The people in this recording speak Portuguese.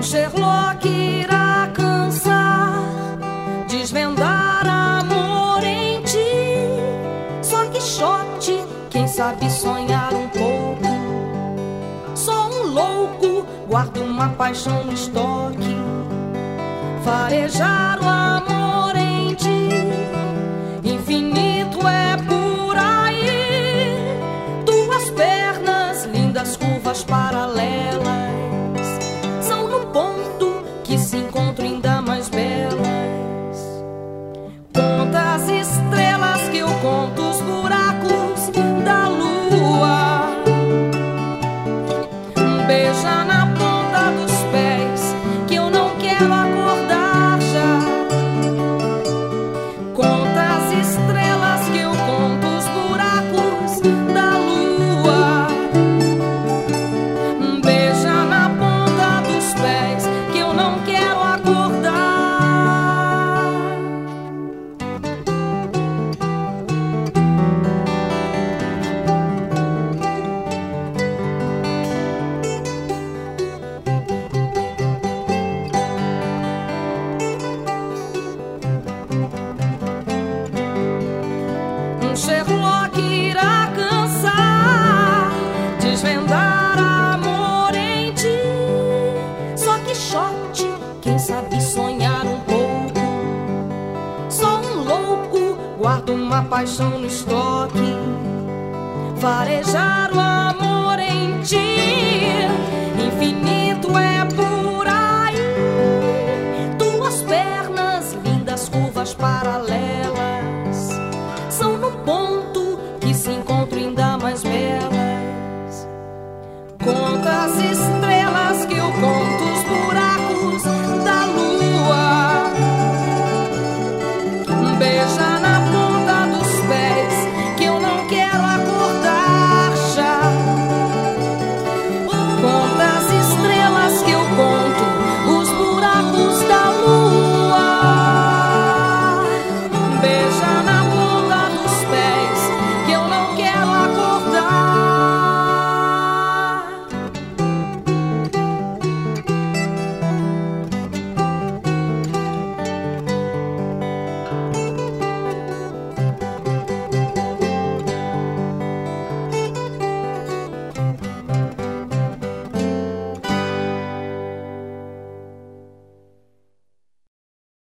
Sherlock irá cansar, desvendar amor em ti. Só Quixote, quem sabe sonhar um pouco. Só um louco guarda uma paixão no estoque. Farejar o amor em ti, infinito é por aí. Tuas pernas, lindas curvas paralelas, são no ponto que se encontram ainda mais belas. Conta as estrelas que eu conto os buracos da lua. Beija na ponta dos pés que eu não quero acordar já. Conta as estrelas que eu conto os buracos da lua. Beija na ponta dos pés que eu não quero acordar. Sherlock irá cansar, desvendar amor em ti. Só Quixote, quem sabe sonhar um pouco. Só um louco guarda uma paixão no estoque. Farejar o amor em ti, infinito